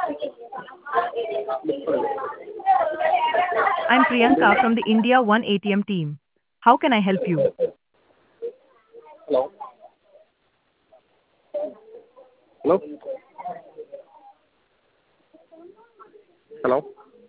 I'm Priyanka from the India One ATM team. How can I help you? Hello? Hello? Hello?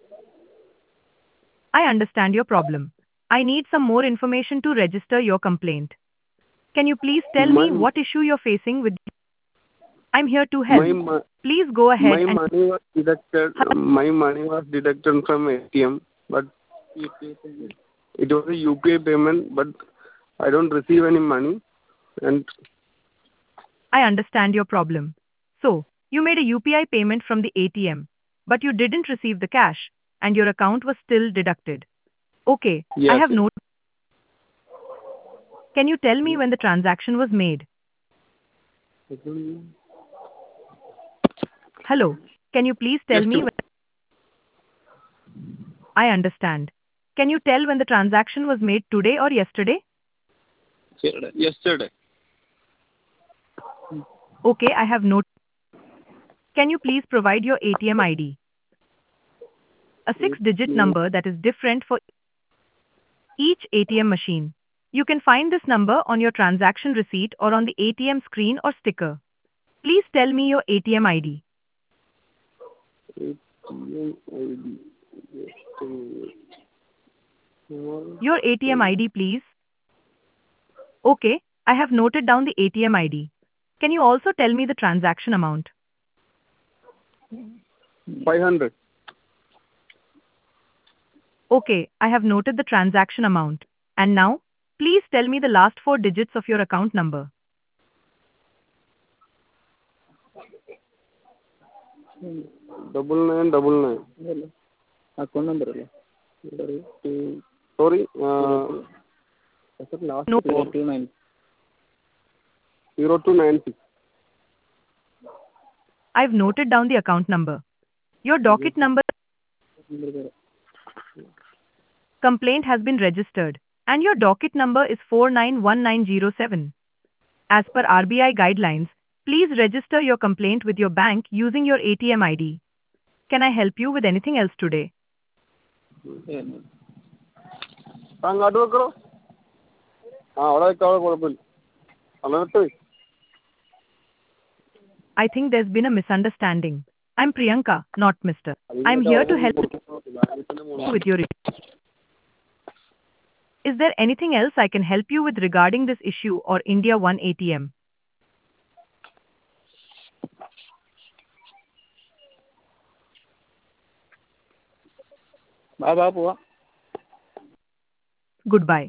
I understand your problem. I need some more information to register your complaint. Can you please tell My me what issue you're facing with? I'm here to help. my mo- Please go ahead my and money was deducted. My money was deducted from ATM, but it was a UPI payment, but I don't receive any money. And I understand your problem. So, you made a UPI payment from the ATM, but you didn't receive the cash, and your account was still deducted. Okay, I yes, have yes. noted. Can you tell me when the transaction was made? Hello, can you please tell me Yesterday, when I understand? Can you tell when the transaction was made today or yesterday? yesterday. Okay, I have noted. Can you please provide your ATM ID? A six-digit number that is different for each ATM machine. You can find this number on your transaction receipt or on the ATM screen or sticker. Please tell me your ATM ID. ATM ID. Your ATM ID, please. Okay, I have noted down the ATM ID. Can you also tell me the transaction amount? 500. Okay, I have noted the transaction amount. And now, please tell me the last four digits of your account number. 9999. Account number. Sorry. Last No, 029. 0296. I've noted down the account number. Your docket number complaint has been registered, and your docket number is 491907. As per RBI guidelines, please register your complaint with your bank using your ATM ID. Can I help you with anything else today? അങ്ങോട്ട് വെക്കണോ അവിടെ വെക്കാതെ കുഴപ്പമില്ല അങ്ങനെ I think there's been a misunderstanding. I'm Priyanka, not Mr. I'm here to help you with your issue. Is there anything else I can help you with regarding this issue or India One ATM? ബാ പോവാ Goodbye.